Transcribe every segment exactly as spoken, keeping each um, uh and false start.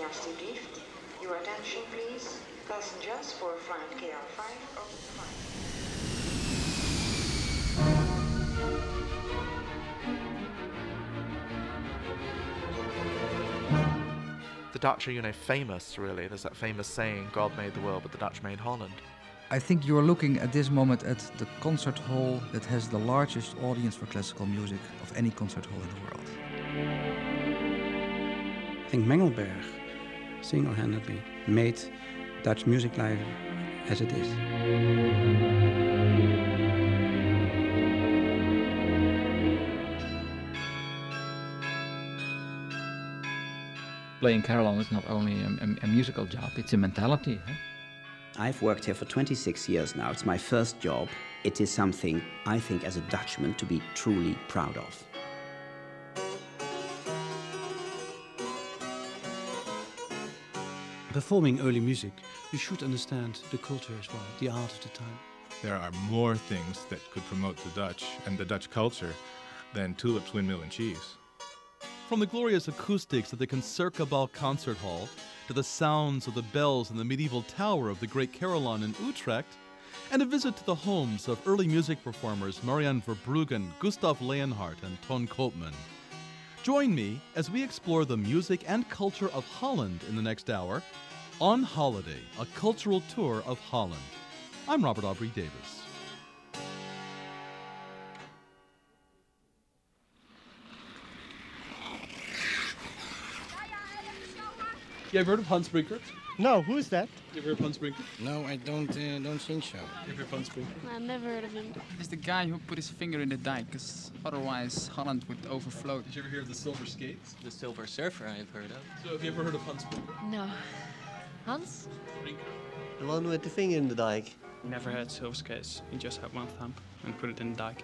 alsjeblieft. Your attention please. Passengers for flight K L five open flight. The Dutch are, you know, famous, really. There's that famous saying, God made the world, but the Dutch made Holland. I think you're looking at this moment at the concert hall that has the largest audience for classical music of any concert hall in the world. I think Mengelberg single-handedly made Dutch music life as it is. Playing carillon is not only a, a, a musical job, it's a mentality. Huh? I've worked here for twenty-six years now. It's my first job. It is something I think as a Dutchman to be truly proud of. Performing early music, you should understand the culture as well, the art of the time. There are more things that could promote the Dutch and the Dutch culture than tulips, windmill, and cheese. From the glorious acoustics of the Concertgebouw Concert Hall to the sounds of the bells in the medieval tower of the Great Carillon in Utrecht, and a visit to the homes of early music performers Marianne Verbruggen, Gustav Leonhardt, and Ton Koopman. Join me as we explore the music and culture of Holland in the next hour on Holiday, a cultural tour of Holland. I'm Robert Aubrey Davis. You ever heard of Hans Brinkert? No, who is that? You ever heard of Hans Brinkert? No, I don't uh, don't think so. You ever heard of Hans Brinkert? I've never heard of him. He's the guy who put his finger in the dike, because otherwise Holland would overflow. Did you ever hear of the Silver Skates? The Silver Surfer I've heard of. So have you ever heard of Hans Brinkert? No. Hans? Brinkert. The one with the finger in the dike. Never had Silver Skates. He just had one thumb and put it in the dike.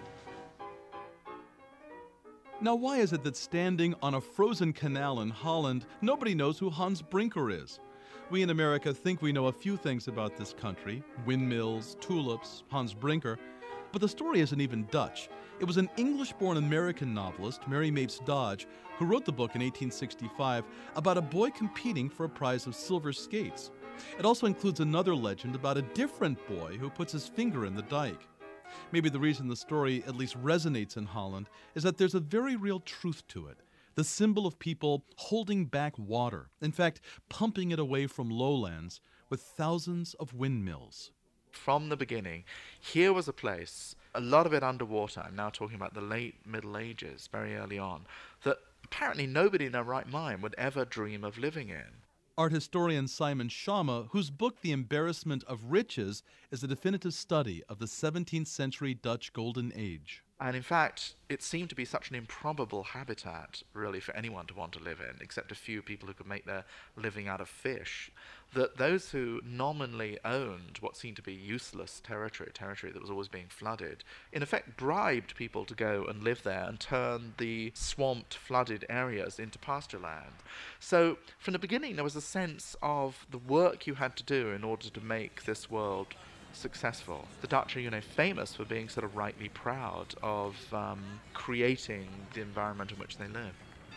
Now, why is it that standing on a frozen canal in Holland, nobody knows who Hans Brinker is? We in America think we know a few things about this country, windmills, tulips, Hans Brinker, but the story isn't even Dutch. It was an English-born American novelist, Mary Mapes Dodge, who wrote the book in eighteen sixty-five about a boy competing for a prize of silver skates. It also includes another legend about a different boy who puts his finger in the dike. Maybe the reason the story at least resonates in Holland is that there's a very real truth to it. The symbol of people holding back water, in fact, pumping it away from lowlands with thousands of windmills. From the beginning, here was a place, a lot of it underwater, I'm now talking about the late Middle Ages, very early on, that apparently nobody in their right mind would ever dream of living in. Art historian Simon Schama, whose book The Embarrassment of Riches is a definitive study of the seventeenth century Dutch Golden Age. And in fact, it seemed to be such an improbable habitat, really, for anyone to want to live in, except a few people who could make their living out of fish, that those who nominally owned what seemed to be useless territory, territory that was always being flooded, in effect bribed people to go and live there and turn the swamped, flooded areas into pasture land. So from the beginning, there was a sense of the work you had to do in order to make this world successful. The Dutch are, you know, famous for being sort of rightly proud of um, creating the environment in which they live.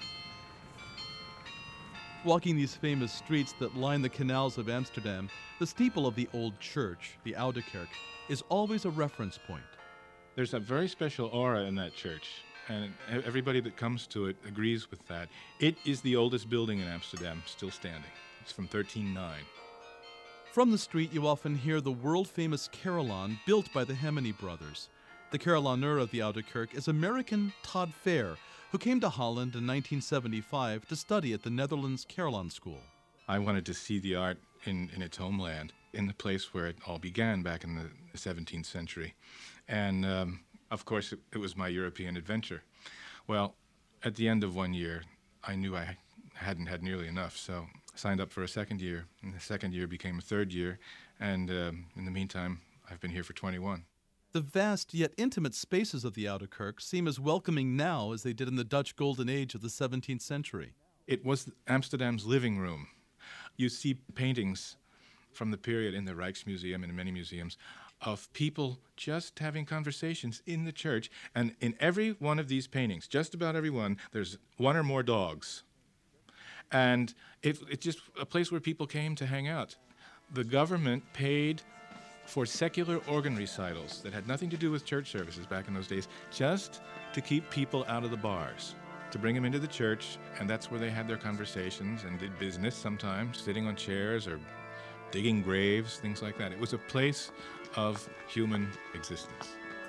Walking these famous streets that line the canals of Amsterdam, the steeple of the old church, the Oude Kerk, is always a reference point. There's a very special aura in that church, and everybody that comes to it agrees with that. It is the oldest building in Amsterdam still standing. It's from thirteen oh nine. From the street, you often hear the world-famous carillon built by the Hemony brothers. The carillonneur of the Oude Kerk is American Todd Fair, who came to Holland in nineteen seventy-five to study at the Netherlands Carillon School. I wanted to see the art in, in its homeland, in the place where it all began back in the seventeenth century. And, um, of course, it, it was my European adventure. Well, at the end of one year, I knew I hadn't had nearly enough, so signed up for a second year, and the second year became a third year, and um, in the meantime, I've been here for twenty-one. The vast yet intimate spaces of the Oude Kerk seem as welcoming now as they did in the Dutch Golden Age of the seventeenth century. It was Amsterdam's living room. You see paintings from the period in the Rijksmuseum and in many museums of people just having conversations in the church, and in every one of these paintings, just about every one, there's one or more dogs. And it, it's just a place where people came to hang out. The government paid for secular organ recitals that had nothing to do with church services back in those days, just to keep people out of the bars, to bring them into the church, and that's where they had their conversations and did business sometimes, sitting on chairs or digging graves, things like that. It was a place of human existence.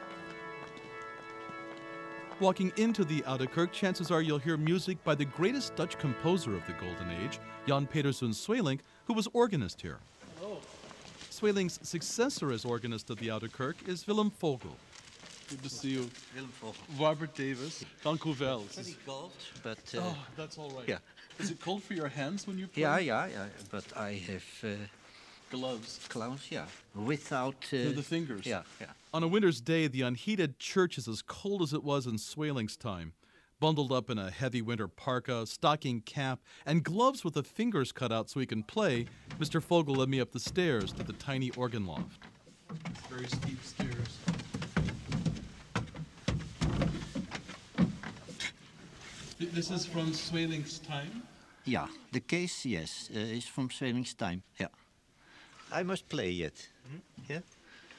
Walking into the Oude Kerk, chances are you'll hear music by the greatest Dutch composer of the Golden Age, Jan Pedersen Sweelinck, who was organist here. Hello. Sweelinck's successor as organist of the Oude Kerk is Willem Vogel. Good to see you. Willem Vogel. Robert Davis. Dank u wel. Pretty cold, but... Uh, oh, that's all right. Yeah. Is it cold for your hands when you play? Yeah, yeah, yeah. But I have... Uh, gloves. Gloves, yeah. Without... Uh, no, the fingers. Yeah, yeah. On a winter's day, the unheated church is as cold as it was in Sweelinck's time. Bundled up in a heavy winter parka, stocking cap, and gloves with the fingers cut out so he can play, Mister Vogel led me up the stairs to the tiny organ loft. Very steep stairs. This is from Sweelinck's time? Yeah, the case, yes, uh, is from Sweelinck's time, yeah. I must play it, mm-hmm. Yeah?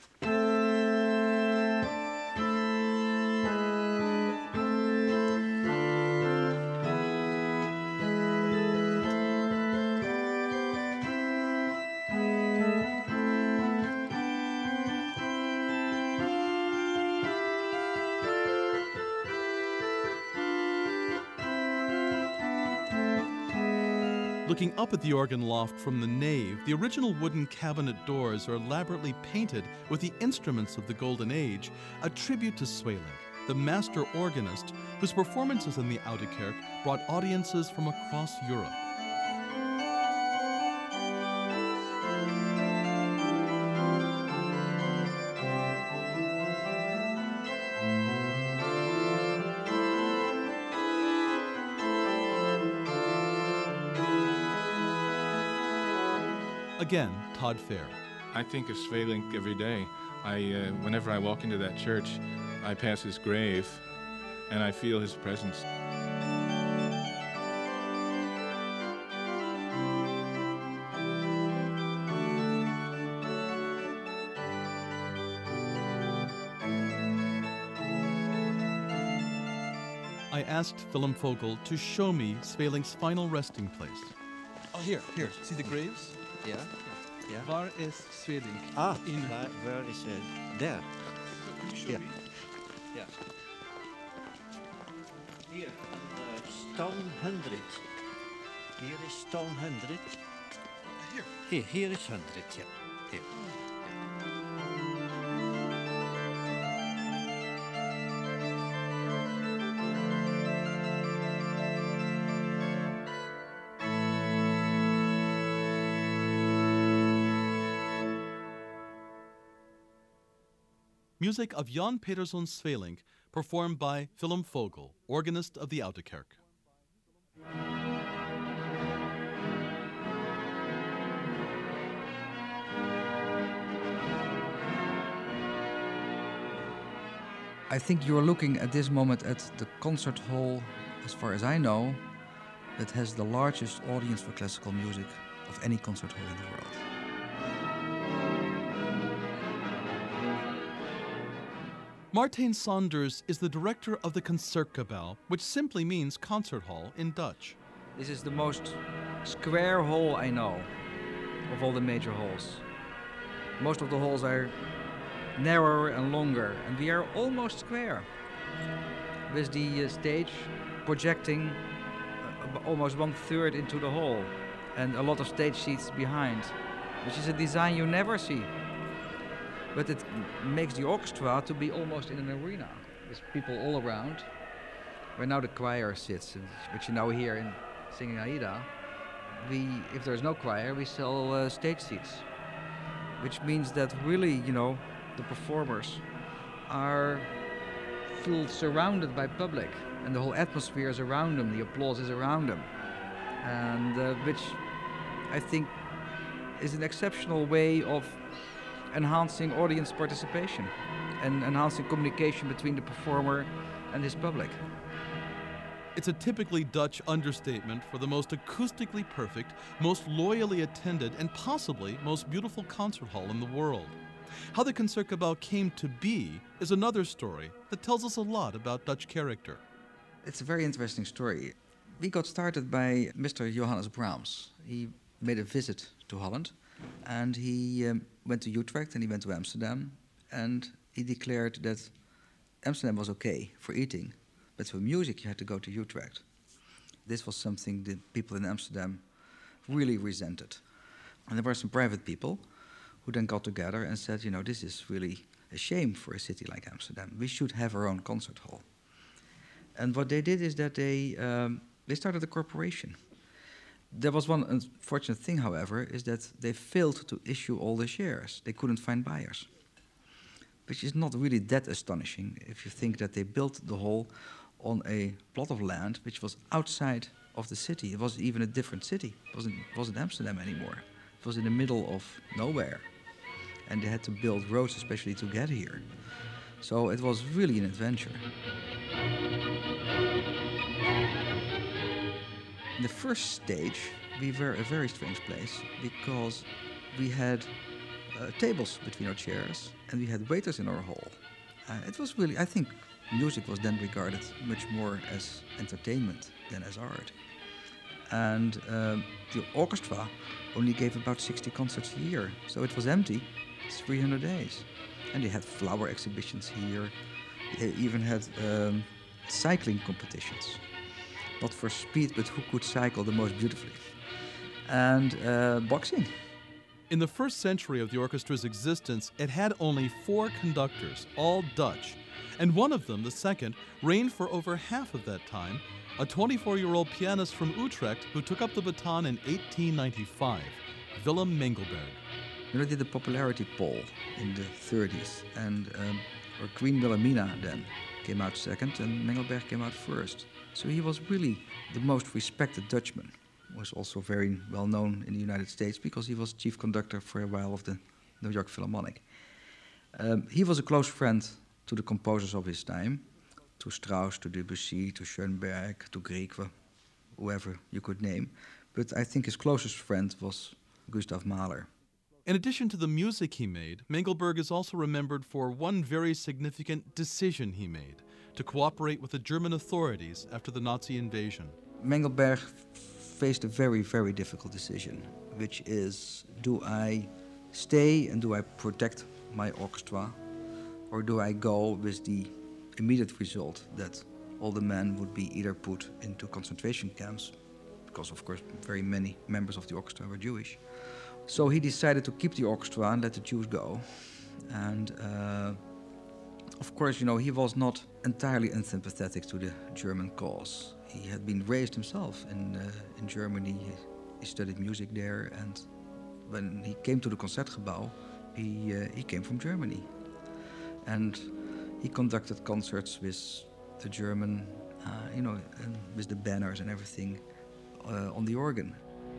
Looking up at the organ loft from the nave, the original wooden cabinet doors are elaborately painted with the instruments of the Golden Age, a tribute to Sweelinck, the master organist whose performances in the Oude Kerk brought audiences from across Europe. Again, Todd Fair. I think of Sweelinck every day. I, uh, whenever I walk into that church, I pass his grave, and I feel his presence. I asked Willem Vogel to show me Sweelinck's final resting place. Oh, here, here. See the graves? Yeah, yeah. Waar is Sweelinck? Ah, in waar, where is it? There. Yeah. Yeah. Here, uh, Stone Hundred. Here is Stone Hundred. Here. Here, here is Hundred. Yeah. Here. Music of Jan Pedersen Sweelinck, performed by Willem Vogel, organist of the Oude Kerk. I think you are looking at this moment at the concert hall, as far as I know, that has the largest audience for classical music of any concert hall in the world. Martijn Saunders is the director of the Concertkapel, which simply means concert hall in Dutch. This is the most square hall I know of all the major halls. Most of the halls are narrower and longer, and we are almost square, with the uh, stage projecting uh, almost one third into the hall, and a lot of stage seats behind, which is a design you never see. But it makes the orchestra to be almost in an arena, with people all around, where now the choir sits, which you now hear in singing Aida. We, if there's no choir, we sell uh, stage seats, which means that really, you know, the performers are feel surrounded by public, and the whole atmosphere is around them, the applause is around them, and uh, which I think is an exceptional way of enhancing audience participation and enhancing communication between the performer and his public. It's a typically Dutch understatement for the most acoustically perfect, most loyally attended, and possibly most beautiful concert hall in the world. How the Concertgebouw came to be is another story that tells us a lot about Dutch character. It's a very interesting story. We got started by Mister Johannes Brahms. He made a visit to Holland, and he um, went to Utrecht and he went to Amsterdam, and he declared that Amsterdam was okay for eating, but for music you had to go to Utrecht. This was something that people in Amsterdam really resented. And there were some private people who then got together and said, you know, this is really a shame for a city like Amsterdam. We should have our own concert hall. And what they did is that they um, they started a corporation. There was one unfortunate thing, however, is that they failed to issue all the shares. They couldn't find buyers, which is not really that astonishing if you think that they built the hall on a plot of land which was outside of the city. It was even a different city. It wasn't, it wasn't Amsterdam anymore. It was in the middle of nowhere. And they had to build roads especially to get here. So it was really an adventure. In the first stage, we were a very strange place because we had uh, tables between our chairs and we had waiters in our hall. Uh, it was really, I think, music was then regarded much more as entertainment than as art. And um, the orchestra only gave about sixty concerts a year, so it was empty. It's three hundred days. And they had flower exhibitions here. They even had um, cycling competitions. Not for speed, but who could cycle the most beautifully. And uh, boxing. In the first century of the orchestra's existence, it had only four conductors, all Dutch. And one of them, the second, reigned for over half of that time, a twenty-four-year-old pianist from Utrecht who took up the baton in eighteen ninety-five, Willem Mengelberg. You know, they did a popularity poll in the thirties, and um, or Queen Wilhelmina then came out second, and Mengelberg came out first. So he was really the most respected Dutchman. He was also very well known in the United States because he was chief conductor for a while of the New York Philharmonic. Um, he was a close friend to the composers of his time, to Strauss, to Debussy, to Schoenberg, to Grieg, whoever you could name. But I think his closest friend was Gustav Mahler. In addition to the music he made, Mengelberg is also remembered for one very significant decision he made, to cooperate with the German authorities after the Nazi invasion. Mengelberg faced a very, very difficult decision, which is, do I stay and do I protect my orchestra, or do I go with the immediate result that all the men would be either put into concentration camps, because of course very many members of the orchestra were Jewish. So he decided to keep the orchestra and let the Jews go. And uh, of course, you know, he was not entirely unsympathetic to the German cause. He had been raised himself in, uh, in Germany. He, he studied music there, and when he came to the Concertgebouw, he, uh, he came from Germany. And he conducted concerts with the German, uh, you know, and with the banners and everything uh, on the organ.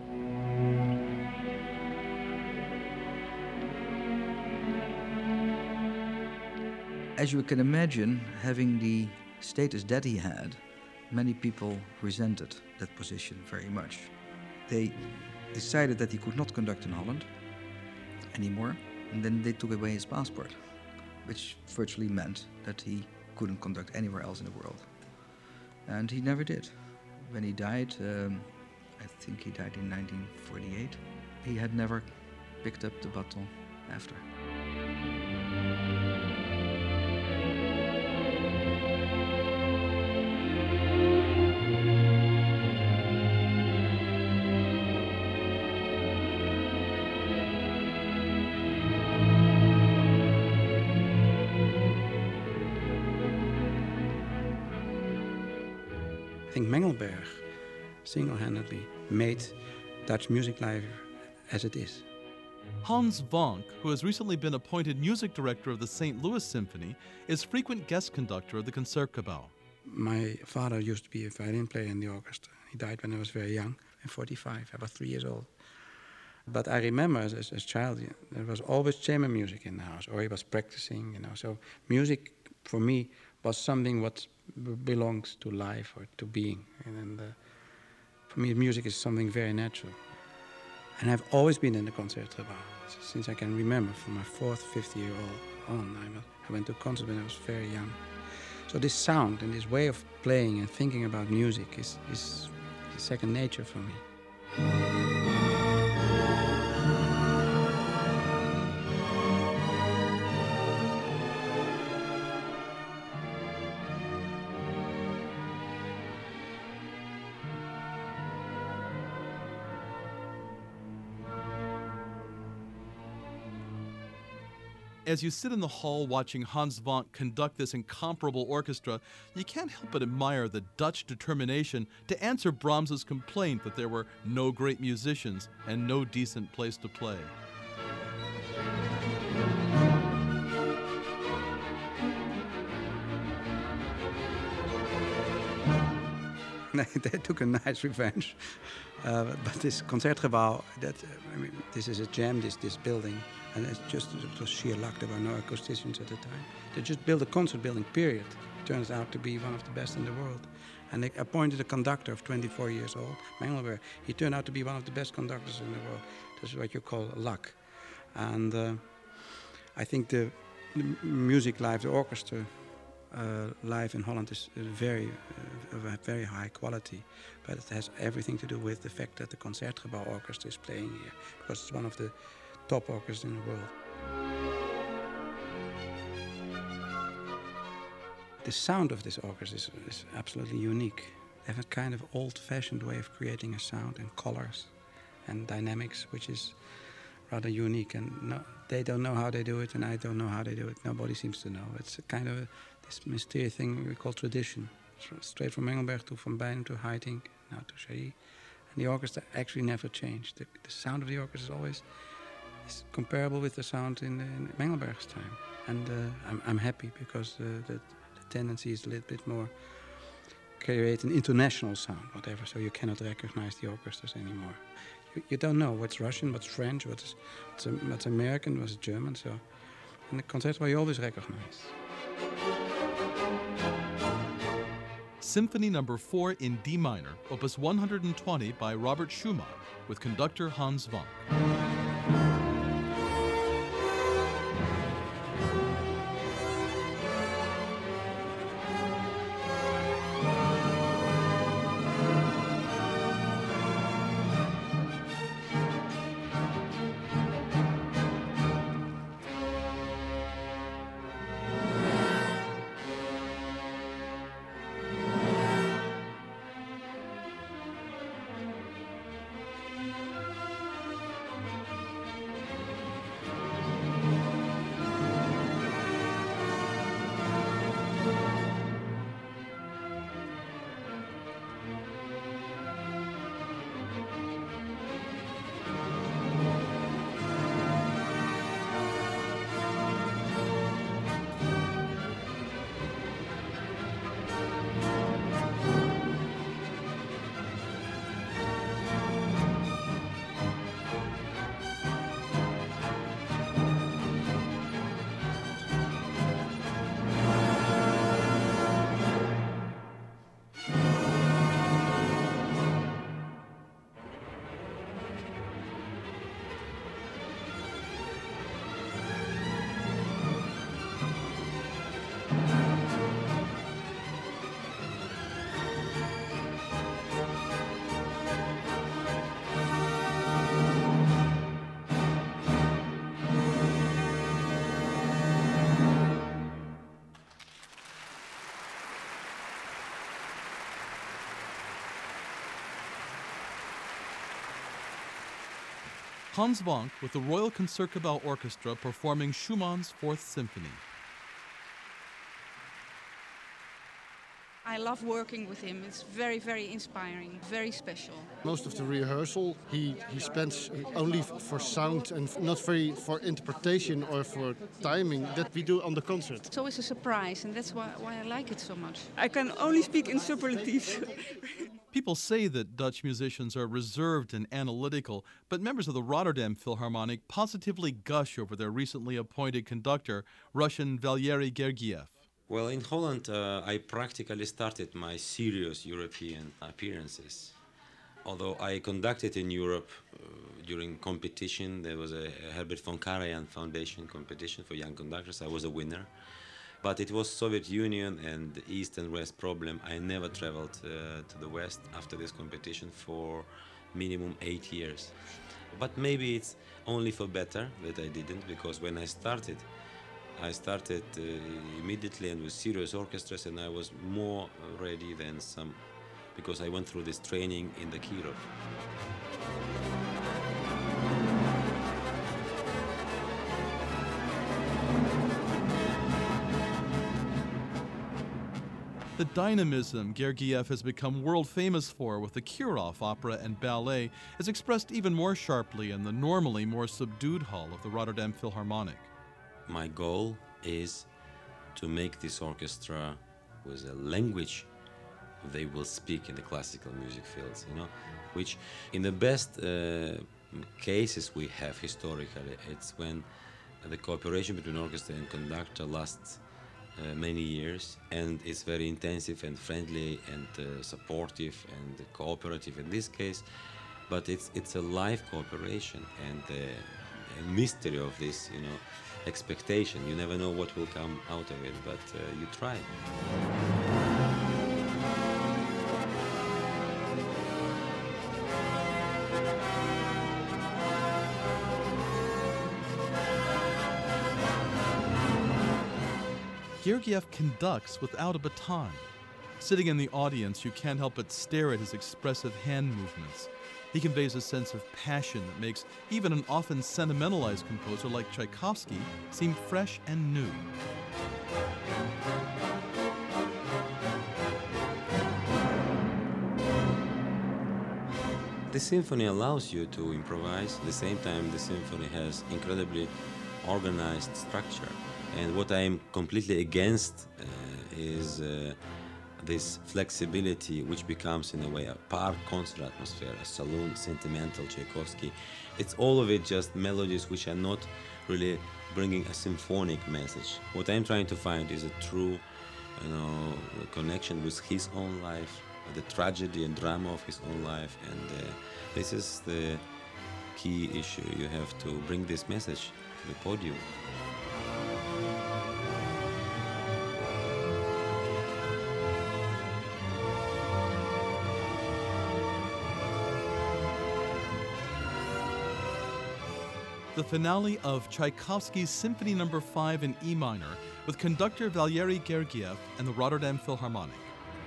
As you can imagine, having the status that he had, many people resented that position very much. They decided that he could not conduct in Holland anymore, and then they took away his passport, which virtually meant that he couldn't conduct anywhere else in the world. And he never did. When he died, um, I think he died in nineteen forty-eight, he had never picked up the baton after. I think Mengelberg single-handedly made Dutch music life as it is. Hans Vonk, who has recently been appointed music director of the Saint Louis Symphony, is frequent guest conductor of the Concertgebouw. My father used to be a violin player in the orchestra. He died when I was very young, in forty-five. I was three years old. But I remember as, as a child, there was always chamber music in the house, or he was practicing, you know. So music, for me, was something what b- belongs to life or to being. And, and uh, for me, music is something very natural. And I've always been in the Concertgebouw since I can remember. From my fourth, fifth year old on, I, was, I went to concert when I was very young. So this sound and this way of playing and thinking about music is, is, is second nature for me. As you sit in the hall watching Hans Vonk conduct this incomparable orchestra, you can't help but admire the Dutch determination to answer Brahms's complaint that there were no great musicians and no decent place to play. They took a nice revenge, uh, but this Concertgebouw, that uh, I mean, this is a jam. This this building, and it's just it was sheer luck. There were no acousticians at the time. They just built a concert building. Period. Turns out to be one of the best in the world, and they appointed a conductor of twenty-four years old, Mengelberg. He turned out to be one of the best conductors in the world. This is what you call luck, and uh, I think the, the music live, the orchestra. Uh, live in Holland is very, uh, of a very high quality, but it has everything to do with the fact that the Concertgebouw Orchestra is playing here, because it's one of the top orchestras in the world. The sound of this orchestra is, is absolutely unique. They have a kind of old-fashioned way of creating a sound and colors and dynamics, which is rather unique, and no, they don't know how they do it, and I don't know how they do it. Nobody seems to know. It's a kind of a, this mysterious thing we call tradition. Straight from Mengelberg to Van Beinum to Haitink, now to Chailly. And the orchestra actually never changed. The, the sound of the orchestra is always is comparable with the sound in, in Mengelberg's time. And uh, I'm, I'm happy because uh, the, the tendency is a little bit more create an international sound, whatever, so you cannot recognize the orchestras anymore. You, you don't know what's Russian, what's French, what's, what's, what's American, what's German, so in the Concertgebouw you always recognize. Symphony Number four in D minor, Opus one hundred twenty by Robert Schumann, with conductor Hans Vonk. Hans Vonk with the Royal Concertgebouw Orchestra performing Schumann's Fourth Symphony. I love working with him. It's very, very inspiring, very special. Most of the rehearsal he, he spends only f- for sound and f- not very for interpretation or for timing that we do on the concert. It's always a surprise, and that's why, why I like it so much. I can only speak in superlatives. People say that Dutch musicians are reserved and analytical, but members of the Rotterdam Philharmonic positively gush over their recently appointed conductor, Russian Valery Gergiev. Well, in Holland, uh, I practically started my serious European appearances. Although I conducted in Europe uh, during competition, there was a, a Herbert von Karajan Foundation competition for young conductors. I was a winner. But it was Soviet Union and the East and West problem. I never traveled uh, to the West after this competition for minimum eight years. But maybe it's only for better that I didn't, because when I started, I started uh, immediately and with serious orchestras, and I was more ready than some, because I went through this training in the Kirov. The dynamism Gergiev has become world famous for with the Kirov Opera and Ballet is expressed even more sharply in the normally more subdued hall of the Rotterdam Philharmonic. My goal is to make this orchestra with a language they will speak in the classical music fields, you know, which in the best uh, cases we have historically, it's when the cooperation between orchestra and conductor lasts Uh, many years, and it's very intensive and friendly and uh, supportive and uh, cooperative in this case, but it's it's a live cooperation, and uh, a mystery of this, you know, expectation. You never know what will come out of it, but uh, you try. Gergiev conducts without a baton. Sitting in the audience, you can't help but stare at his expressive hand movements. He conveys a sense of passion that makes even an often sentimentalized composer like Tchaikovsky seem fresh and new. The symphony allows you to improvise. At the same time, the symphony has incredibly organized structure. And what I am completely against uh, is uh, this flexibility, which becomes, in a way, a park concert atmosphere, a saloon, sentimental Tchaikovsky. It's all of it just melodies which are not really bringing a symphonic message. What I'm trying to find is a true, you know, connection with his own life, the tragedy and drama of his own life, and uh, this is the key issue. You have to bring this message to the podium. The finale of Tchaikovsky's Symphony Number five in E minor with conductor Valery Gergiev and the Rotterdam Philharmonic.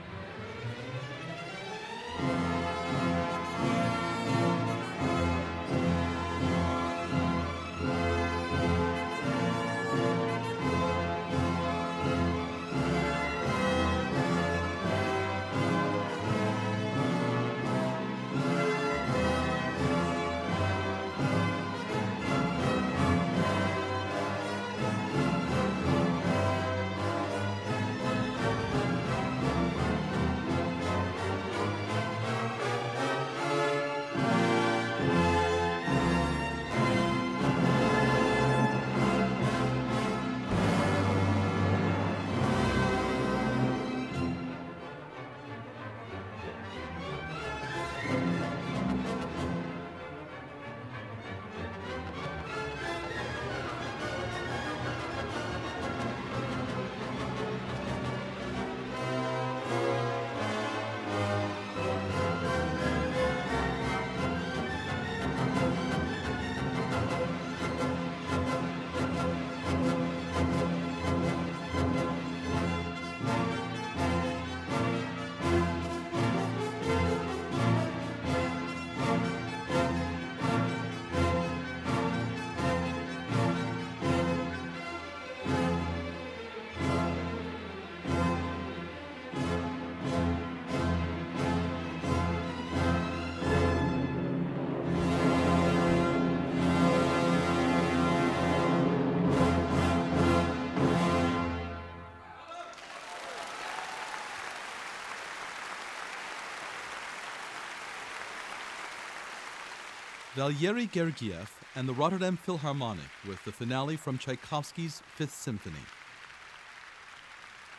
Valery Gergiev and the Rotterdam Philharmonic with the finale from Tchaikovsky's Fifth Symphony.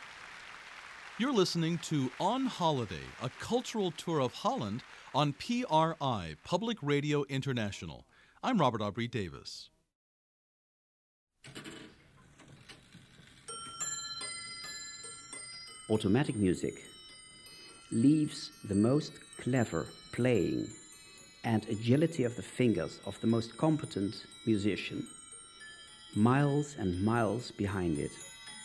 You're listening to On Holiday, a cultural tour of Holland on P R I, Public Radio International. I'm Robert Aubrey Davis. Automatic music leaves the most clever playing and agility of the fingers of the most competent musician miles and miles behind it.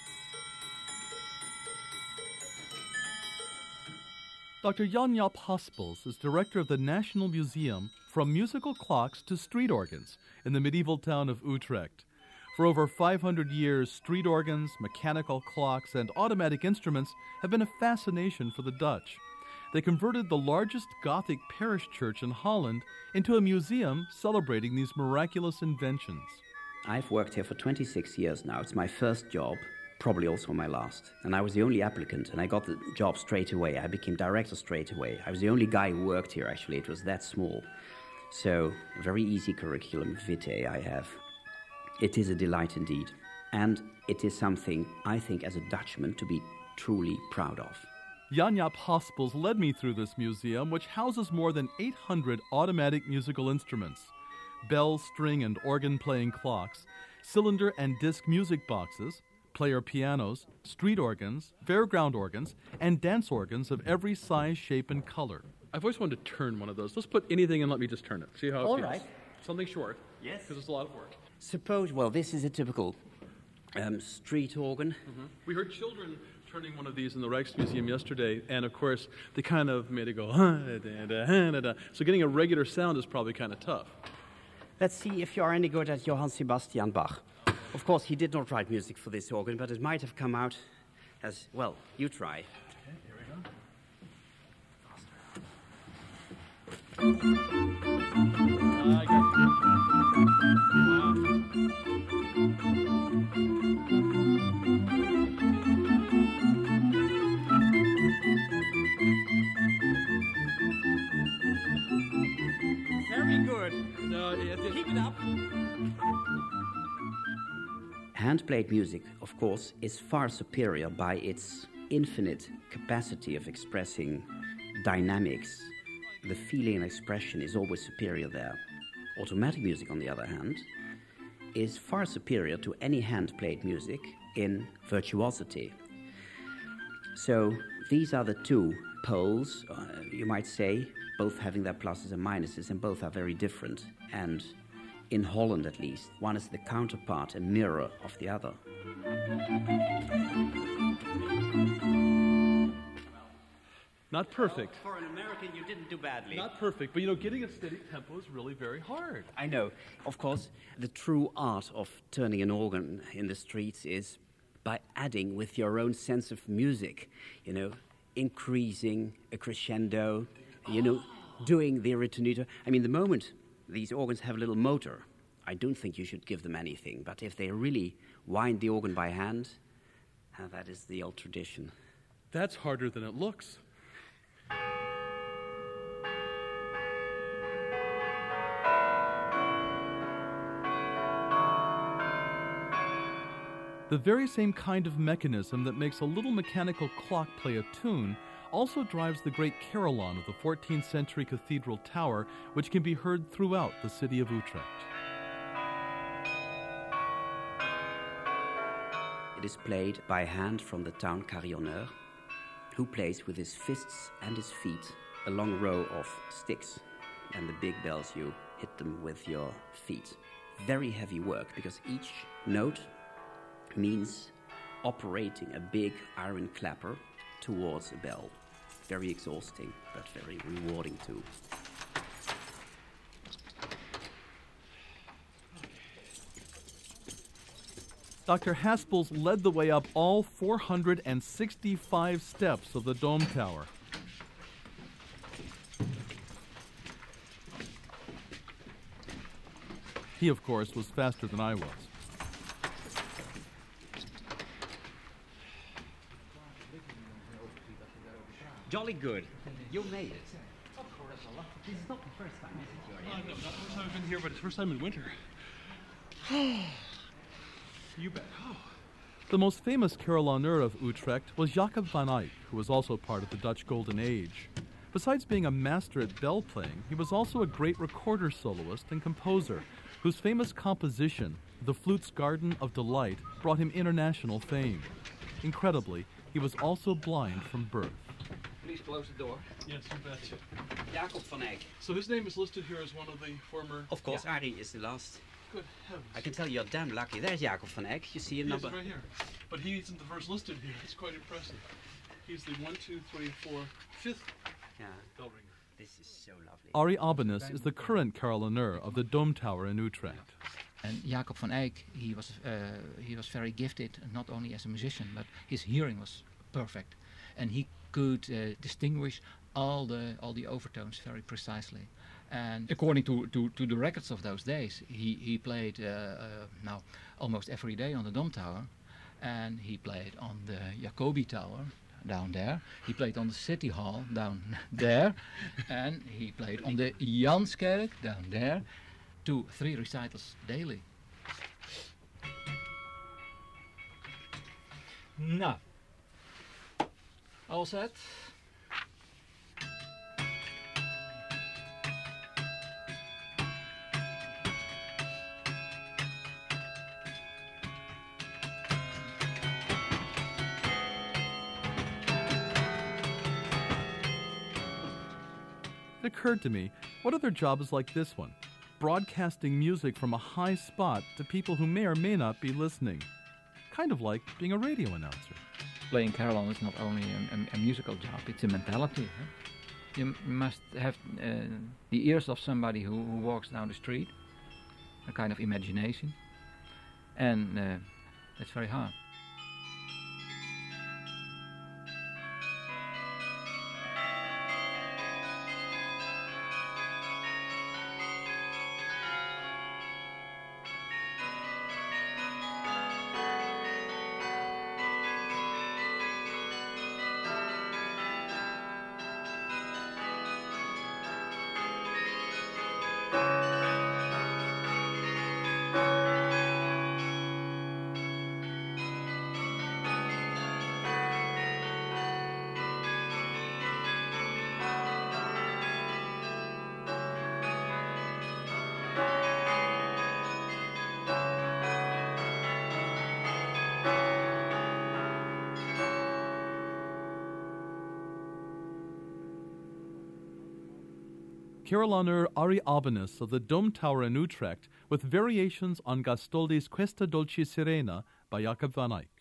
Doctor Jan-Jaap Haspels is director of the National Museum From Musical Clocks to Street Organs in the medieval town of Utrecht. For over five hundred years, street organs, mechanical clocks, and automatic instruments have been a fascination for the Dutch. They converted the largest Gothic parish church in Holland into a museum celebrating these miraculous inventions. I've worked here for twenty-six years now. It's my first job, probably also my last. And I was the only applicant, and I got the job straight away. I became director straight away. I was the only guy who worked here, actually. It was that small. So, a very easy curriculum vitae I have. It is a delight indeed. And it is something, I think, as a Dutchman, to be truly proud of. Jan-Jaap Haspels led me through this museum, which houses more than eight hundred automatic musical instruments. Bell, string, and organ-playing clocks, cylinder and disc music boxes, player pianos, street organs, fairground organs, and dance organs of every size, shape, and color. I've always wanted to turn one of those. Let's put anything and let me just turn it. See how it All feels. right. Something short. Yes. Because it's a lot of work. Suppose, well, this is a typical um, street organ. Mm-hmm. We heard children turning one of these in the Rijksmuseum yesterday, and of course, they kind of made it go, da, da, da, da, da. So getting a regular sound is probably kind of tough. Let's see if you are any good at Johann Sebastian Bach. Of course, he did not write music for this organ, but it might have come out as, well, you try. Okay, here we go. Uh, I got Very good. No, it, Keep it up. Hand-played music, of course, is far superior by its infinite capacity of expressing dynamics. The feeling and expression is always superior there. Automatic music, on the other hand, is far superior to any hand-played music in virtuosity. So these are the two poles, uh, you might say, both having their pluses and minuses, and both are very different. And in Holland, at least, one is the counterpart and mirror of the other. Not perfect. For an American, you didn't do badly. Not perfect, but you know, getting a steady tempo is really very hard. I know. Of course, the true art of turning an organ in the streets is by adding with your own sense of music, you know, increasing a crescendo, you know, doing the ritonator. I mean, the moment these organs have a little motor, I don't think you should give them anything. But if they really wind the organ by hand, uh, that is the old tradition. That's harder than it looks. The very same kind of mechanism that makes a little mechanical clock play a tune also drives the great carillon of the fourteenth century cathedral tower, which can be heard throughout the city of Utrecht. It is played by hand from the town carillonneur, who plays with his fists and his feet a long row of sticks, and the big bells, you hit them with your feet. Very heavy work, because each note means operating a big iron clapper towards a bell. Very exhausting, but very rewarding too. Doctor Haspels led the way up all four hundred sixty-five steps of the dome tower. He, of course, was faster than I was. Jolly good. You made it. Of course. This is not the first time, is it, No, no, not the first time I've been here, but it's the first time in winter. You bet. Oh. The most famous carillonneur of Utrecht was Jacob van Eyck, who was also part of the Dutch Golden Age. Besides being a master at bell playing, he was also a great recorder soloist and composer, whose famous composition, The Flute's Garden of Delight, brought him international fame. Incredibly, he was also blind from birth. Please close the door. Yes, you betcha. Jacob van Eyck. So his name is listed here as one of the former... Of course, yeah. Arie is the last. Good heavens. I can tell you're damn lucky. There's Jacob van Eyck. You see a He number. is right here. But he isn't the first listed here. It's quite impressive. He's the one, two, three, four, fifth yeah. bell ringer. This is so lovely. Arie Albanus is the current carillonneur of the Dome Tower in Utrecht. And Jacob van Eyck, he was uh, he was very gifted, not only as a musician, but his hearing was perfect, and he could uh, distinguish all the all the overtones very precisely. And according to, to, to the records of those days, he he played uh, uh, now almost every day on the Dome Tower, and he played on the Jacobi Tower down there. He played on the City Hall down there, and he played on the Janskerk down there. Two, three recitals daily. Nou, all set? It occurred to me, what other job is like this one? Broadcasting music from a high spot to people who may or may not be listening. Kind of like being a radio announcer. Playing carillon is not only a, a, a musical job, it's a mentality. Huh? You m- must have uh, the ears of somebody who, who walks down the street, a kind of imagination, and uh, it's very hard. Carillonneur Arie Albanus of the Dome Tower in Utrecht with variations on Gastoldi's Questa Dolce Sirena by Jacob van Eyck.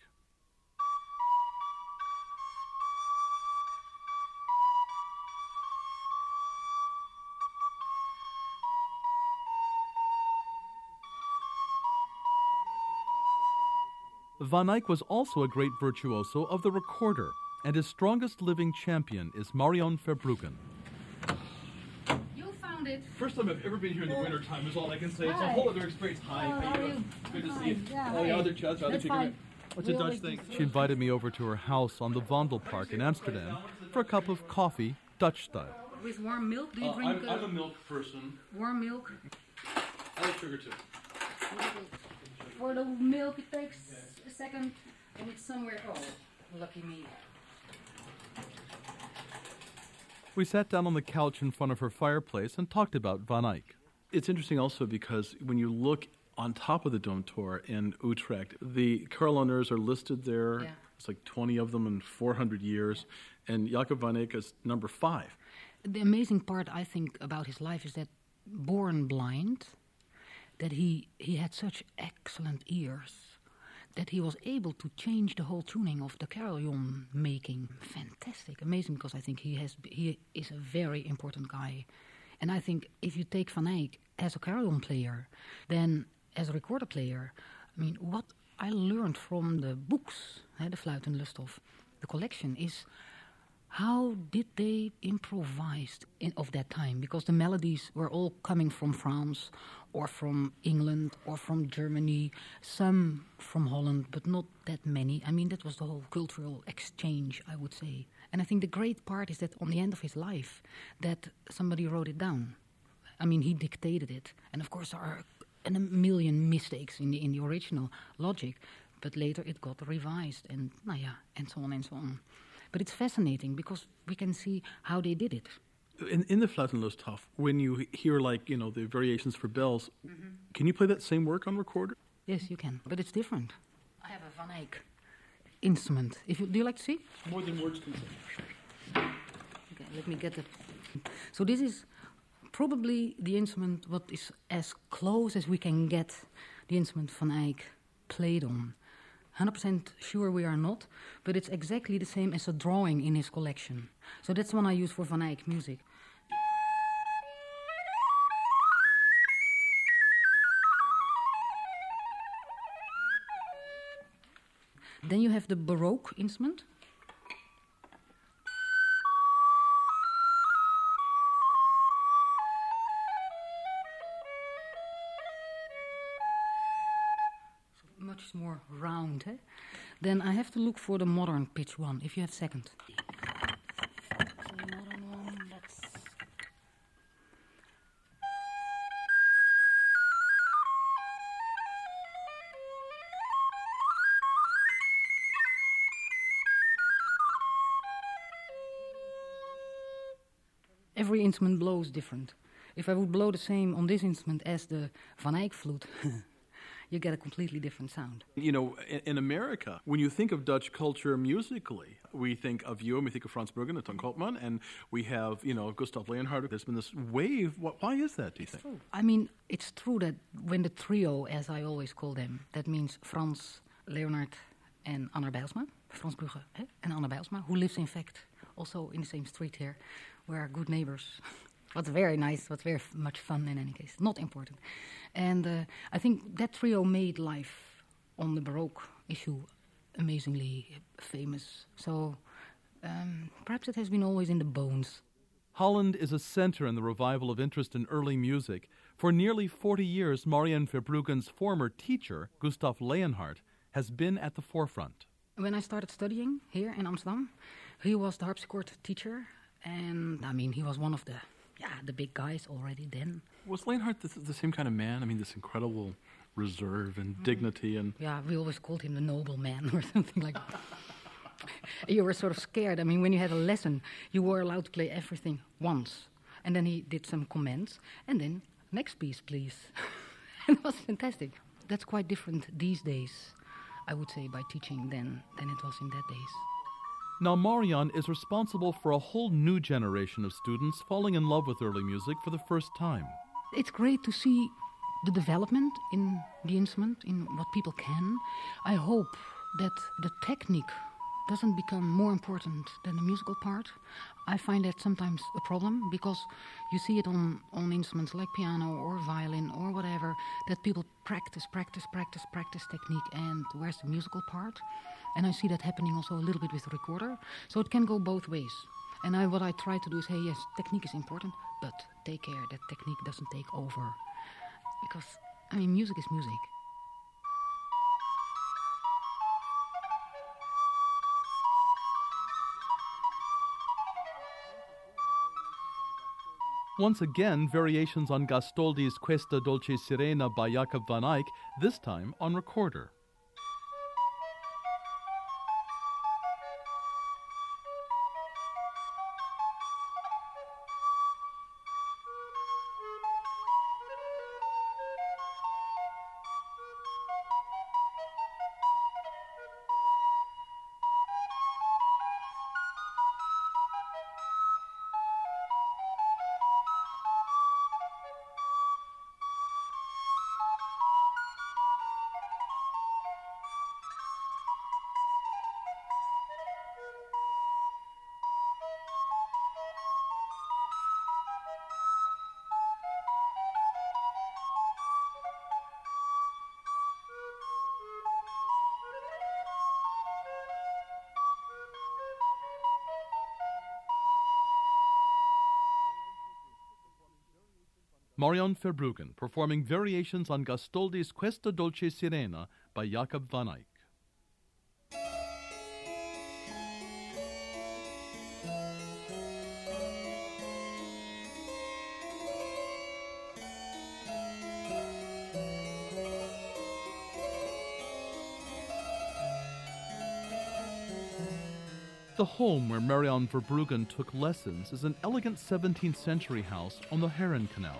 Van Eyck was also a great virtuoso of the recorder, and his strongest living champion is Marion Verbruggen. It. First time I've ever been here in the winter time is all I can say. Hi. It's a whole other experience. Hi, Oh, how are you? Good to see you. Yeah, oh, yeah, hi. other chats, other That's people. fine. What's We a Dutch always thing? She invited me over to her house on the Vondelpark in Amsterdam for a cup of coffee, Dutch style. With warm milk, do you Uh, drink I'm, uh, I'm a milk person. warm milk? I like sugar too. For the milk, it takes a second, and it's somewhere. Oh, lucky me. We sat down on the couch in front of her fireplace and talked about Van Eyck. It's interesting also because when you look on top of the Dome Tower in Utrecht, the carillonneurs are listed there. Yeah. It's like twenty of them in four hundred years. And Jacob van Eyck is number five. The amazing part, I think, about his life is that born blind, that he, he had such excellent ears, that he was able to change the whole tuning of the carillon making. Fantastic, amazing, because I think he has he is a very important guy. And I think if you take Van Eyck as a carillon player, then as a recorder player, I mean, what I learned from the books, uh, the Fluit and Lusthof, the collection, is how did they improvise in, of that time? Because the melodies were all coming from France or from England or from Germany, some from Holland, but not that many. I mean, that was the whole cultural exchange, I would say. And I think the great part is that on the end of his life, that somebody wrote it down. I mean, he dictated it. And of course, there are a million mistakes in the, in the original logic. But later it got revised, and nou ja, and so on and so on. But it's fascinating because we can see how they did it. In, in the Fluitenlosthaf, when you hear, like, you know, the variations for bells, mm-hmm. can you play that same work on recorder? Yes, you can, but it's different. I have a Van Eyck instrument. If you, do you like to see? More than words can say. Okay, let me get it. So this is probably the instrument what is as close as we can get the instrument Van Eyck played on. one hundred percent sure we are not, but it's exactly the same as a drawing in his collection. So that's one I use for Van Eyck music. Then you have the Baroque instrument. Much more round. Eh? Then I have to look for the modern pitch one, if you have second. So the modern one, that's... Every instrument blows different. If I would blow the same on this instrument as the Van Eyck flute, you get a completely different sound. You know, in, in America, when you think of Dutch culture musically, we think of you, and we think of Frans Bruggen and Ton Koopman, and we have, you know, Gustav Leonhardt. There's been this wave. Why is that, do you it's think? True. I mean, it's true that when the trio, as I always call them, that means Frans, Leonhardt, and Anna Bijlsma, Frans Brugge eh? and Anna Bijlsma, who lives, in fact, also in the same street here. We are good neighbors. What's very nice, what's very f- much fun in any case, not important. And uh, I think that trio made life on the Baroque issue amazingly famous. So um, perhaps it has been always in the bones. Holland is a center in the revival of interest in early music. For nearly forty years, Marianne Verbruggen's former teacher, Gustav Leonhardt, has been at the forefront. When I started studying here in Amsterdam, he was the harpsichord teacher. And, I mean, he was one of the... Yeah, the big guys already then. Was Leonhardt the, the same kind of man? I mean, this incredible reserve and mm. dignity and... Yeah, we always called him the noble man or something like that. You were sort of scared. I mean, when you had a lesson, you were allowed to play everything once. And then he did some comments. And then, next piece, please. It was fantastic. That's quite different these days, I would say, by teaching than, than it was in that days. Now, Marianne is responsible for a whole new generation of students falling in love with early music for the first time. It's great to see the development in the instrument, in what people can. I hope that the technique doesn't become more important than the musical part. I find that sometimes a problem because you see it on, on instruments like piano or violin or whatever, that people practice, practice, practice, practice technique, and where's the musical part? And I see that happening also a little bit with the recorder. So it can go both ways. And I, what I try to do is, hey, yes, technique is important, but take care that technique doesn't take over. Because, I mean, music is music. Once again, variations on Gastoldi's Questa Dolce Sirena by Jacob van Eyck, this time on recorder. Marianne Verbruggen performing variations on Gastoldi's Questa Dolce Sirena by Jacob van Eyck. The home where Marianne Verbruggen took lessons is an elegant seventeenth century house on the Heron Canal.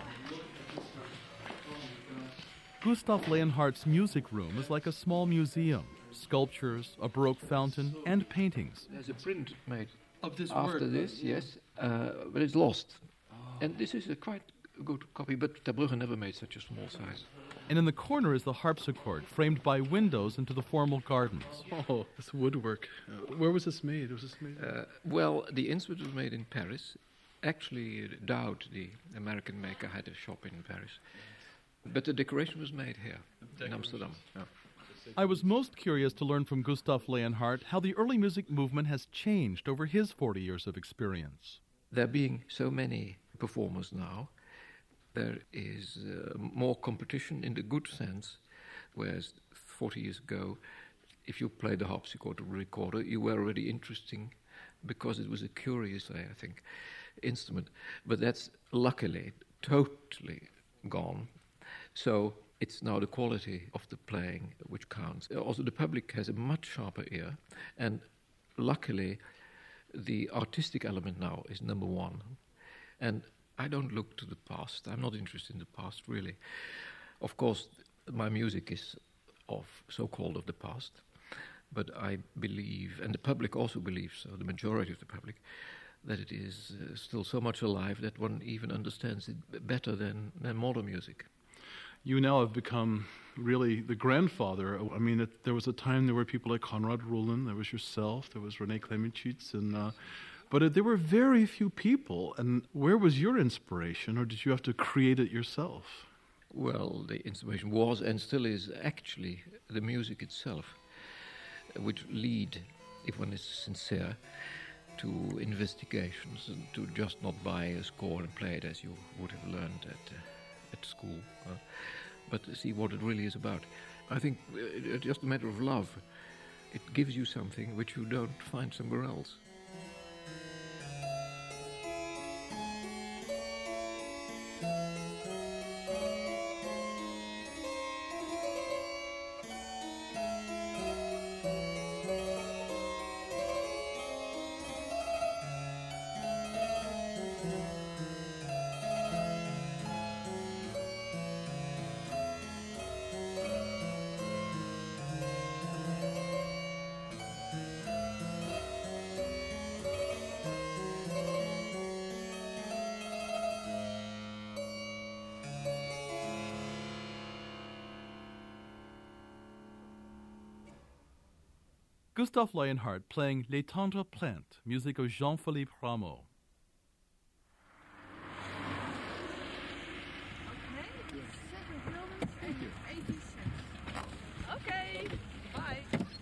Gustav Leonhardt's music room is like a small museum. Sculptures, a Baroque fountain, and paintings. There's a print made of this after work. this, yes, uh, but it's lost. Oh. And this is a quite good copy, but Ter Brugge never made such a small size. And in the corner is the harpsichord, framed by windows into the formal gardens. Oh, this woodwork. Uh, where was this made? Was this made? Uh, well, the instrument was made in Paris. Actually, Dowd, the American maker, had a shop in Paris. But the decoration was made here, in Amsterdam. Yeah. I was most curious to learn from Gustav Leonhardt how the early music movement has changed over his forty years of experience. There being so many performers now, there is uh, more competition in the good sense, whereas forty years ago, if you played the harpsichord or recorder, you were already interesting because it was a curious, I think, instrument. But that's luckily totally gone. So it's now the quality of the playing which counts. Also, the public has a much sharper ear, and luckily, the artistic element now is number one. And I don't look to the past. I'm not interested in the past, really. Of course, my music is of so-called of the past, but I believe, and the public also believes, so the majority of the public, that it is uh, still so much alive that one even understands it b- better than, than modern music. You now have become really the grandfather. I mean, it, there was a time there were people like Konrad Rulin, there was yourself, there was René Klemenschitz, and uh, but uh, there were very few people. And where was your inspiration, or did you have to create it yourself? Well, the inspiration was and still is actually the music itself, which lead, if one is sincere, to investigations and to just not buy a score and play it as you would have learned at uh, at school, uh, but see what it really is about. I think uh, it's just a matter of love. It gives you something which you don't find somewhere else. Gustav Leonhardt playing Les Tendres Plaintes, music of Jean-Philippe Rameau. Okay, bye.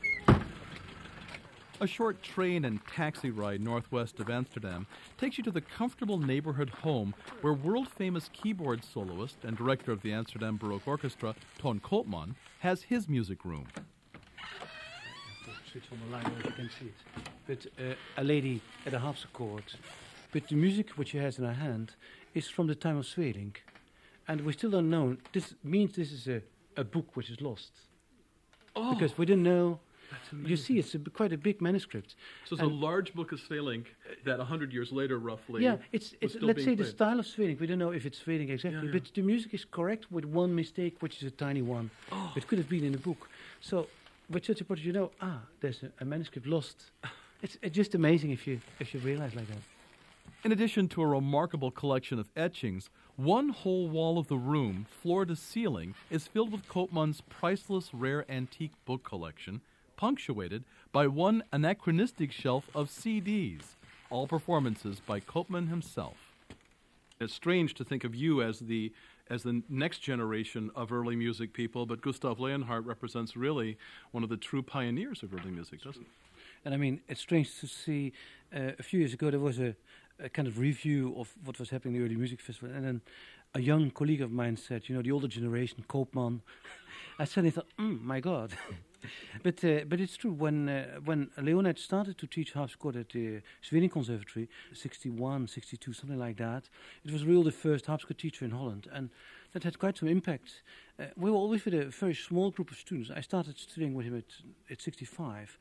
A short train and taxi ride northwest of Amsterdam takes you to the comfortable neighborhood home where world-famous keyboard soloist and director of the Amsterdam Baroque Orchestra, Ton Koopman, has his music room. Switch on the line, as you can see it. But uh, a lady at a harpsichord. But the music which she has in her hand is from the time of Sweelinck. And we still don't know. This means this is a, a book which is lost. Oh, because we didn't know. You see, it's a, quite a big manuscript. So it's and a large book of Sweelinck that a hundred years later, roughly. Yeah, it's, it's let's say played. The style of Sweelinck. We don't know if it's Sweelinck exactly, yeah, yeah. But the music is correct with one mistake, which is a tiny one. Oh. It could have been in the book. So, with such a project, you know, ah, there's a, a manuscript lost. It's, it's just amazing if you if you realize like that. In addition to a remarkable collection of etchings, one whole wall of the room, floor to ceiling, is filled with Koopman's priceless rare antique book collection, punctuated by one anachronistic shelf of C Ds, all performances by Koopman himself. It's strange to think of you as the as the next generation of early music people, but Gustav Leonhardt represents really one of the true pioneers of early music, doesn't it? And I mean, it's strange to see, uh, a few years ago there was a, a kind of review of what was happening in the early music festival, and then a young colleague of mine said, you know, the older generation, Koopman. I suddenly thought, mm, my God. but uh, but it's true, when uh, when Leonhardt started to teach harpsichord at the Sweelinck Conservatory, sixty-one, sixty-two, something like that, it was really the first harpsichord teacher in Holland, and that had quite some impact. Uh, we were always with a very small group of students. I started studying with him at, at sixty-five,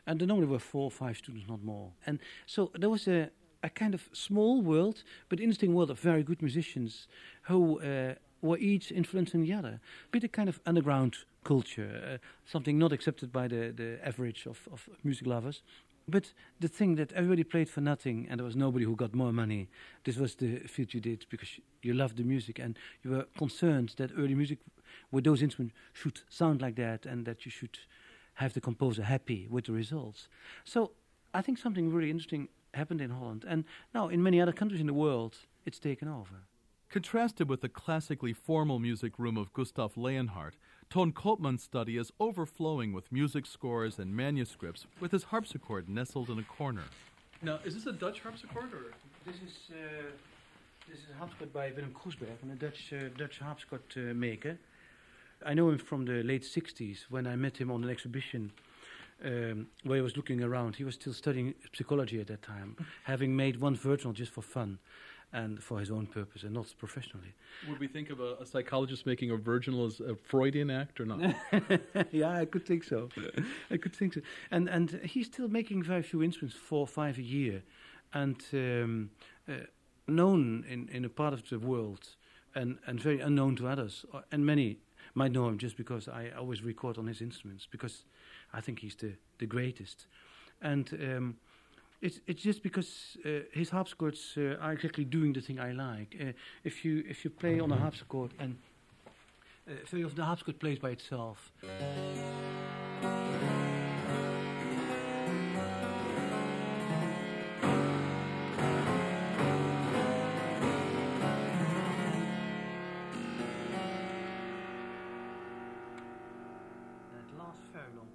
And there normally were four or five students, not more. And so there was a, a kind of small world, but interesting world of very good musicians who uh, were each influencing the other. A bit a kind of underground culture, uh, something not accepted by the, the average of, of music lovers. But the thing that everybody played for nothing and there was nobody who got more money, this was the field you did because you loved the music and you were concerned that early music with those instruments should sound like that and that you should have the composer happy with the results. So I think something really interesting happened in Holland. And now in many other countries in the world, it's taken over. Contrasted with the classically formal music room of Gustav Leonhardt, Ton Koopman's study is overflowing with music scores and manuscripts, with his harpsichord nestled in a corner. Now, is this a Dutch harpsichord? Or? This is uh, this is a harpsichord by Willem Kroesberg, a Dutch uh, Dutch harpsichord uh, maker. I know him from the late sixties when I met him on an exhibition um, where he was looking around. He was still studying psychology at that time, having made one virginal just for fun and for his own purpose and not professionally. Would we think of a, a psychologist making a virginal as a Freudian act or not? Yeah, I could think so. I could think so. And and he's still making very few instruments, four or five a year, and um, uh, known in, in a part of the world and, and very unknown to others. Uh, and many might know him just because I always record on his instruments, because I think he's the, the greatest. And um, It's it's just because uh, his harpsichords uh, are exactly doing the thing I like. Uh, if you if you play on a harpsichord and uh, very often the harpsichord plays by itself. And it lasts very long.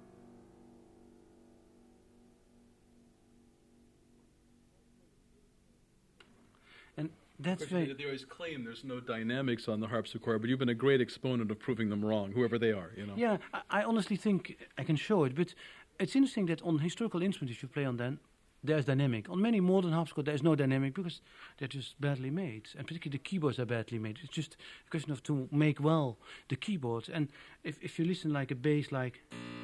And that's very... They always claim there's no dynamics on the harpsichord, but you've been a great exponent of proving them wrong, whoever they are, you know. Yeah, I, I honestly think I can show it, but it's interesting that on historical instruments, if you play on them, there's dynamic. On many modern harpsichords, there's no dynamic because they're just badly made, and particularly the keyboards are badly made. It's just a question of to make well the keyboards. And if, if you listen like a bass like...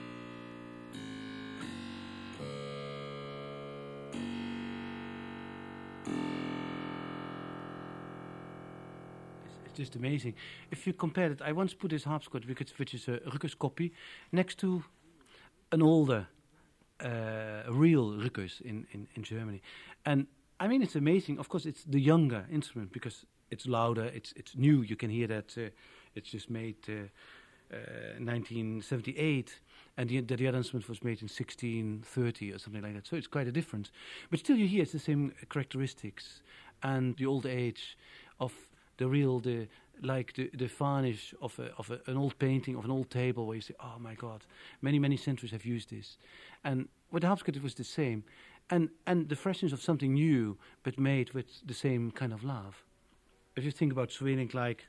Just amazing. If you compare it, I once put this harpsichord, which is a Ruckers copy, next to an older, uh, real Ruckers in, in, in Germany. And I mean, it's amazing. Of course, it's the younger instrument because it's louder, it's it's new. You can hear that uh, it's just made uh, uh, nineteen seventy-eight, and the, the other instrument was made in sixteen thirty or something like that. So it's quite a difference. But still, you hear it's the same characteristics and the old age of the real, the like the, the varnish of a, of a, an old painting, of an old table, where you say, oh my God, many, many centuries have used this. And with the harpsichord it was the same. And, and the freshness of something new, but made with the same kind of love. If you think about Sweelinck, like...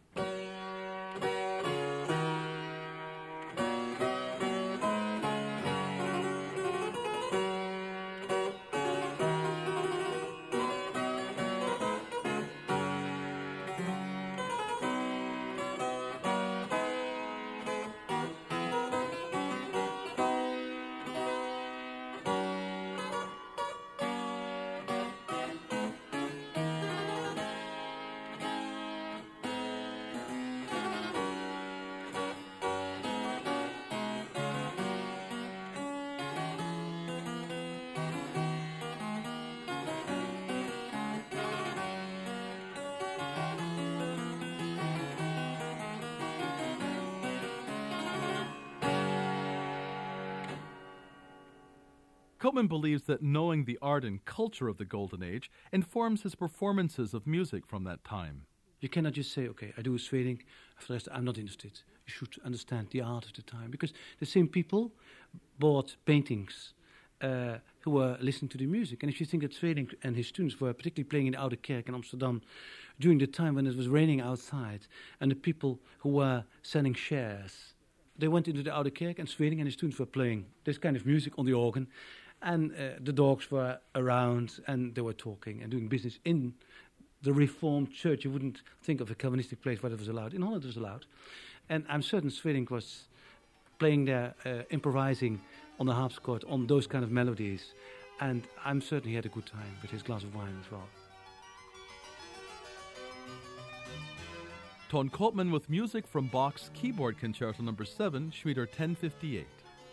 Koopman believes that knowing the art and culture of the Golden Age informs his performances of music from that time. You cannot just say, okay, I do a Sweelinck, after the rest I'm not interested. You should understand the art of the time, because the same people bought paintings uh, who were listening to the music. And if you think that Sweelinck and his students were particularly playing in the Oude Kerk in Amsterdam during the time when it was raining outside, and the people who were selling shares, they went into the Oude Kerk and Sweelinck and his students were playing this kind of music on the organ. And uh, the dogs were around, and they were talking and doing business in the Reformed church. You wouldn't think of a Calvinistic place where it was allowed. In Holland it was allowed. And I'm certain Sweelinck was playing there, uh, improvising on the harpsichord on those kind of melodies. And I'm certain he had a good time with his glass of wine as well. Ton Koopman with music from Bach's Keyboard Concerto number seven, Schmieder ten fifty-eight.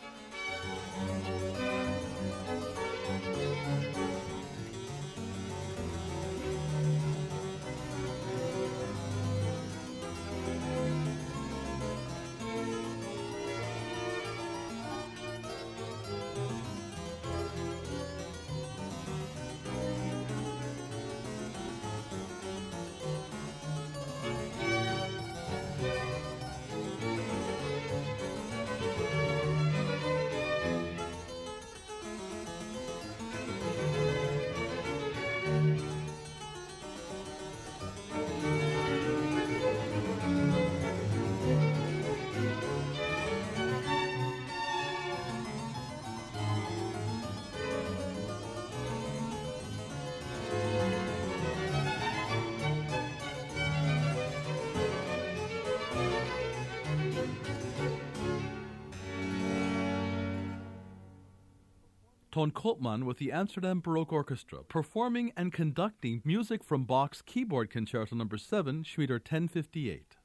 Ton Koopman with the Amsterdam Baroque Orchestra, performing and conducting music from Bach's Keyboard Concerto number seven, Schmieder ten fifty-eight.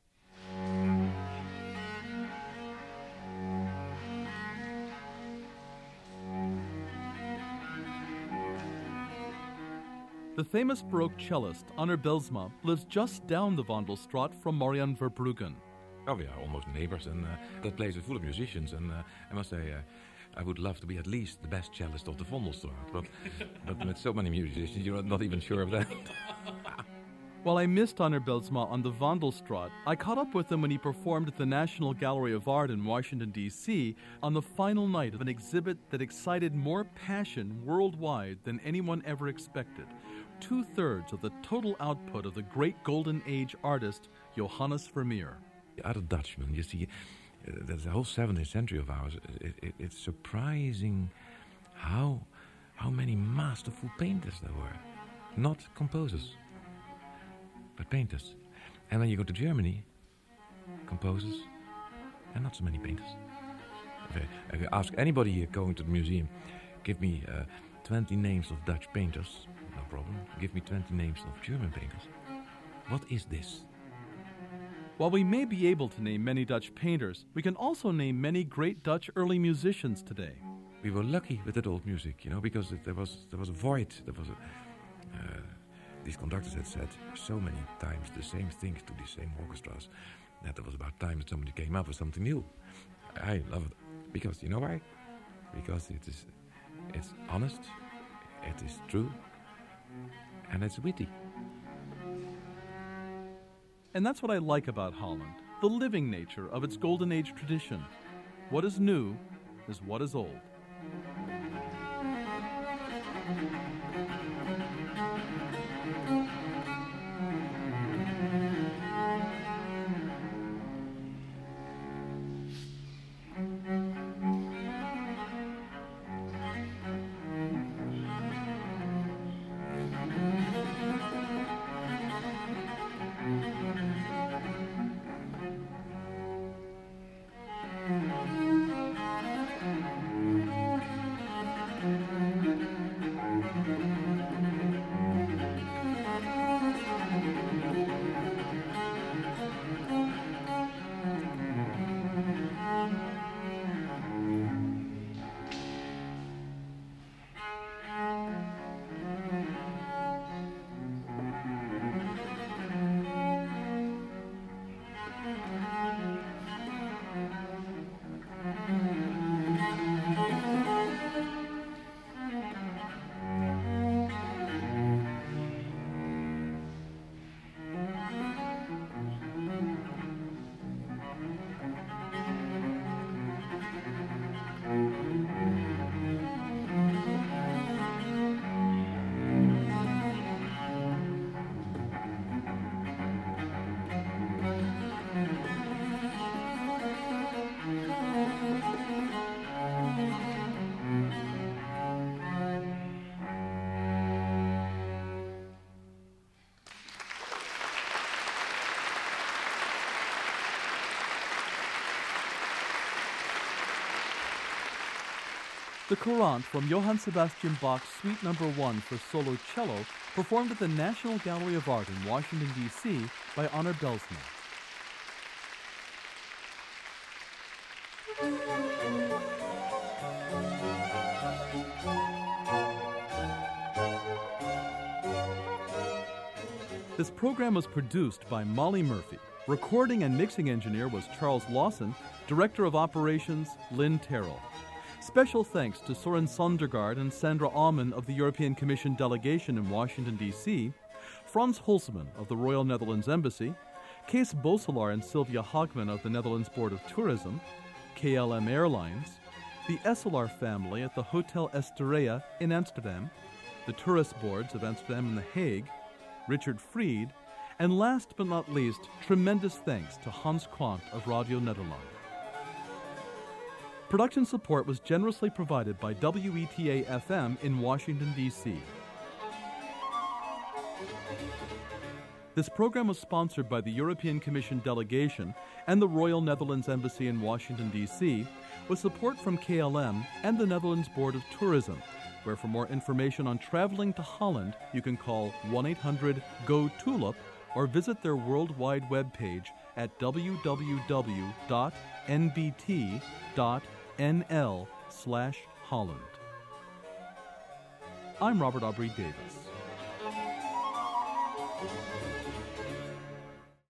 The famous Baroque cellist Anner Belsma lives just down the Wandelstraat from Marian Verbruggen. Oh, we are almost neighbors, and uh, that place is full of musicians, and uh, I must say, uh, I would love to be at least the best cellist of the Vondelstraat, but, but with so many musicians, you're not even sure of that. While I missed Anner Belsma on the Wandelstraat, I caught up with him when he performed at the National Gallery of Art in Washington, D C on the final night of an exhibit that excited more passion worldwide than anyone ever expected. Two-thirds of the total output of the great Golden Age artist, Johannes Vermeer. The other Dutchman, you see, uh, there's the whole seventeenth century of ours. It, it, it's surprising how how many masterful painters there were. Not composers, but painters. And when you go to Germany, composers, and not so many painters. If I, if I ask anybody here going to the museum, give me uh, twenty names of Dutch painters, no problem. Give me twenty names of German painters. What is this? While we may be able to name many Dutch painters, we can also name many great Dutch early musicians today. We were lucky with that old music, you know, because it, there was there was a void. There was a, uh, these conductors had said so many times the same things to the same orchestras that it was about time that somebody came up with something new. I love it because you know why? Because it is it's honest, it is true, and it's witty. And that's what I like about Holland, the living nature of its Golden Age tradition. What is new is what is old. The Courant from Johann Sebastian Bach's Suite Number One for solo cello, performed at the National Gallery of Art in Washington, D C by Honor Belsman. This program was produced by Molly Murphy. Recording and mixing engineer was Charles Lawson. Director of Operations, Lynn Terrell. Special thanks to Soren Sondergaard and Sandra Aumann of the European Commission delegation in Washington, D C, Frans Hulsman of the Royal Netherlands Embassy, Kees Boselaar and Sylvia Hogman of the Netherlands Board of Tourism, K L M Airlines, the Esselaar family at the Hotel Estrella in Amsterdam, the tourist boards of Amsterdam and The Hague, Richard Fried, and last but not least, tremendous thanks to Hans Quandt of Radio Nederland. Production support was generously provided by W E T A F M in Washington, D C. This program was sponsored by the European Commission delegation and the Royal Netherlands Embassy in Washington, D C, with support from K L M and the Netherlands Board of Tourism, where for more information on traveling to Holland, you can call one eight hundred G O TULIP or visit their worldwide webpage at w w w dot n b t dot n l slash Holland. I'm Robert Aubrey Davis.